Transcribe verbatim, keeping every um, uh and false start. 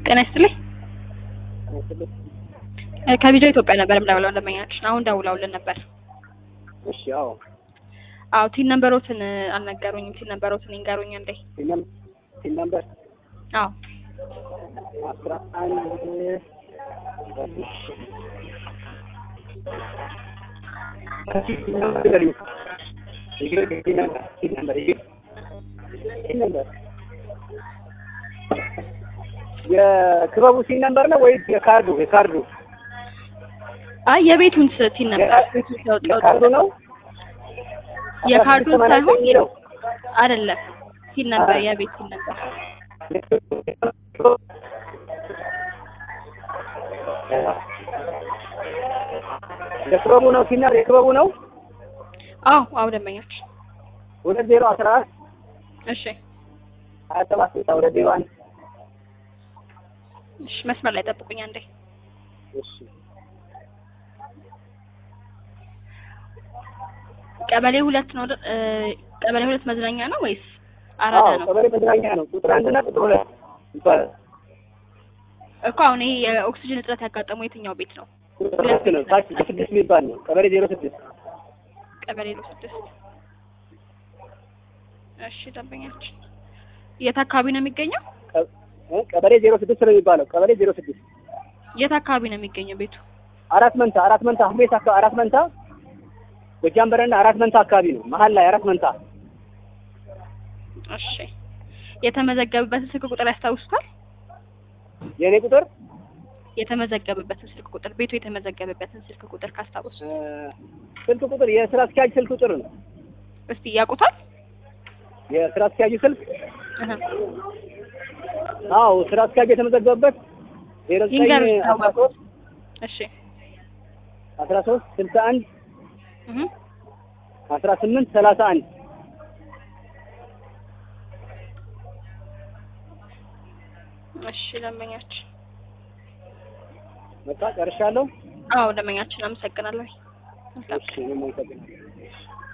ጤና ይስጥልኝ። ከቪዲዮ ኢትዮጵያ ነበር የምደውለው እንደመኛችን አሁን ደውለውልን ነበር። እሺ አዎ አዎ ቲን ነምበሮትን አልነገሩኝም። ቲን ነምበሮትን ይንገሩኝ እንዴ? ቲን ነምበር አዎ አስራ አንድ የክበቡ ሲን ነምበር ነው ወይስ የካርዱ? የካርዱ አይ የቤቱን ሲን ነምበር የካርዱ ነው። የካርዱን ሳይሆን አይደለም ሲን ነምበር የቤት ሲን ነምበር የክበቡ ነው ሲና የክበቡ ነው። አዎ አዎ ደመኛች ሁለት ዜሮ አስራ አራት እሺ ሀያ ሰባት ሁለት ዜሮ አንድ እሺ መስመር ላይ ጠብቁኝ አንዴ። እሺ ቀበሌ ሁለት ነው ቀበሌ ሁለት መዝናኛ ነው ወይስ አራዳ ነው? ቀበሌ መዝናኛ ነው። ቁጥር አንድ እና ቁጥር ሁለት ይባላል እኮ። አሁን ይሄ የኦክሲጅን እጥረት ያጋጠመው የትኛው ቤት ነው? ሁለት ነው። ታች ስድስት የሚባል ነው። ቀበሌ ዜሮ ስድስት ቀበሌ ዜሮ ስድስት እሺ ደንበኛችን የት አካባቢ ነው የሚገኘው? ቀበሌ ዜሮ ስድስት ነው የሚባለው። ቀበሌ ዜሮ ስድስት የት አካባቢ ነው የሚገኘው ቤቱ? አራት መንታ አራት መንታ ሁሌት አካባቢ አራት መንታ ጎጃም በረንዳ አራት መንታ አካባቢ ነው። መሀል ላይ አራት መንታ። እሺ የተመዘገበበትን ስልክ ቁጥር ያስታውሱታል? የኔ ቁጥር የተመዘገበበትን ስልክ ቁጥር ቤቱ የተመዘገበበትን ስልክ ቁጥር ካስታወሱ። ስልክ ቁጥር የስራ አስኪያጅ ስልክ ቁጥር ነው። እስቲ ያውቁታል? የስራ አስኪያጅ ስልክ አዎ ስራ አስኪያጅ የተመዘገበበት ዜሮ ዘጠኝ አስራ ሶስት እሺ አስራ ሶስት ስልሳ አንድ እህ አስራ ስምንት ሰላሳ አንድ እሺ ደንበኛችን በቃ ጨርሻለሁ። አዎ ደንበኛችን አመሰግናለሁ። እሺ እኔም አመሰግናለሁ።